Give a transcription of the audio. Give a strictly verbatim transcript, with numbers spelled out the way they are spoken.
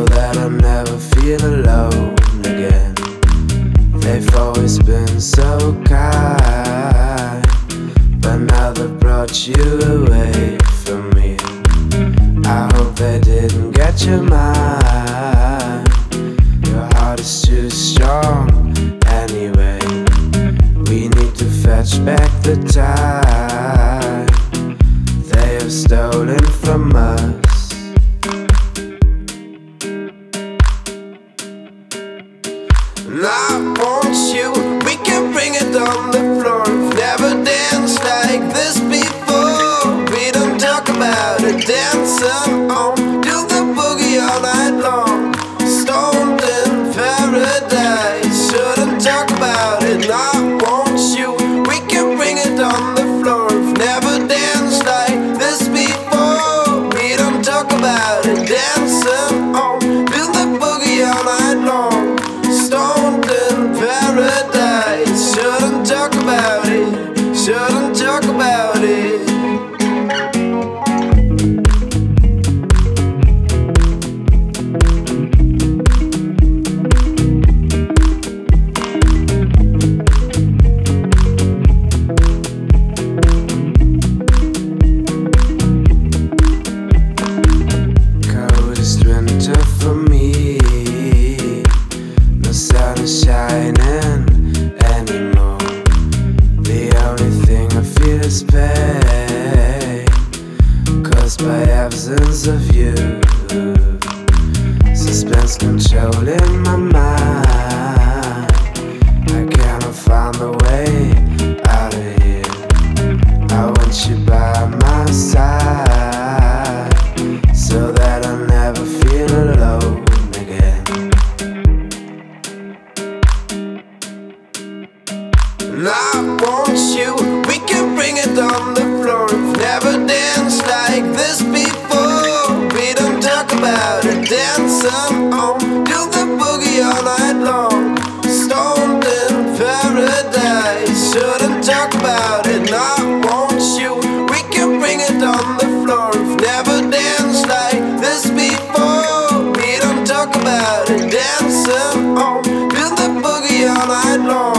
that I never feel alone again. They've always been so kind, but now they've brought you away from me. I hope they didn't get your mind. Your heart is too strong anyway. We need to fetch back the time they have stolen from us. And I want you, we can bring it on the floor. We've never danced like this before. We don't talk about it, dancing on, do the boogie all night long. Stoned in paradise, shouldn't talk about it. And I want you, we can bring it on the floor. We've never danced like this before. We don't talk about it, dancing on, do the boogie all night long. Stoned in paradise, shouldn't talk about it, shouldn't talk about it. Coldest winter for me, no sun is shining anymore. The only thing I feel is pain, caused by absence of you. Suspense controlling my mind. I cannot find a way out of here. I want you by my side, so that I never feel alone again. And I want you, we can bring it on the floor. We've never danced like this before. We don't talk about it, dancing on, do the boogie all night long. Stoned in paradise, shouldn't talk about it. And I want you, we can bring it on the floor. We've never danced like this before. We don't talk about it, dancing on, do the boogie all night long.